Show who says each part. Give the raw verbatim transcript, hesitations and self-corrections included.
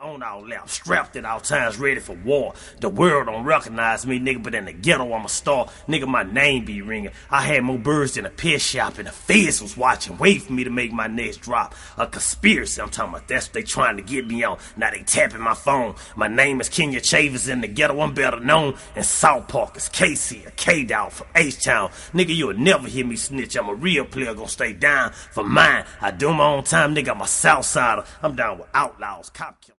Speaker 1: on all lap, strapped at all times, ready for war. The world don't recognize me, nigga, but in the ghetto I'm a star. Nigga, my name be ringing. I had more birds than a piss shop, and the feds was watching, wait for me to make my next drop. A conspiracy, I'm talking about. That's what they trying to get me on. Now they tapping my phone. My name is Kenya Chavez. In the ghetto I'm better known. In South Park, it's Casey, a K-Dog from H-Town. Nigga, you'll never hear me snitch. I'm a real player, gonna stay down for mine. I do my own time, nigga. I'm a Southsider. I'm down with outlaws, cop killers.